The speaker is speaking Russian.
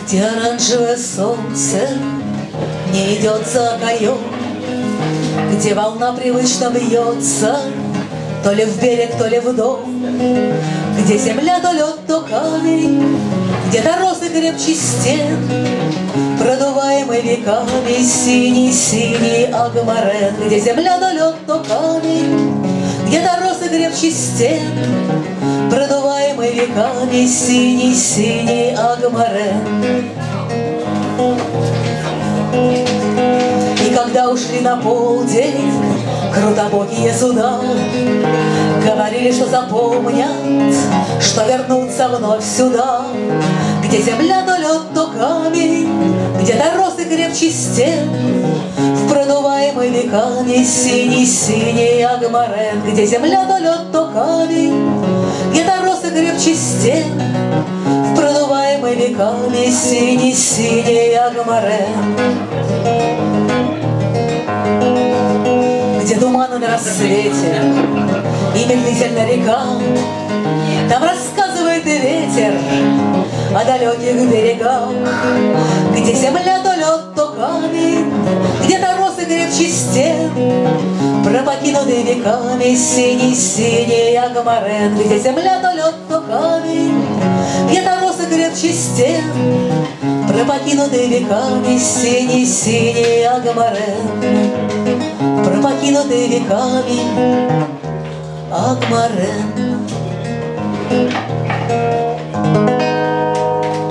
где оранжевое солнце не идет за окоем, где волна привычно бьется то ли в берег, то ли в дом, где земля то лед, то камень, где доросы крепче стен, продуваемый веками синий-синий Агмарен, где земля то лед, то камень, где доросы крепче стен, продуваемый веками синий-синий Агмарен. И когда ушли на полдень крутобокие суда, говорили, что запомнят, что вернутся вновь сюда, где земля то лед, то камень, где доросы крепче стен, в продуваемый веками синий-синий Агмарен, где земля то лед, то камень, где доросы крепче стен, в продуваемый веками синий-синий Агмарен. Где туманы на рассвете и медлительно река, там рассказывает и ветер о далеких берегах, где земля то лед, то камень, где доросы крепче стен, пропокинутый веками синий-синий Агмарен, где земля то лед, то камень, где доросы крепче стен, пропокинутый веками синий-синий Агмарен, пропокинутый веками Агмарен.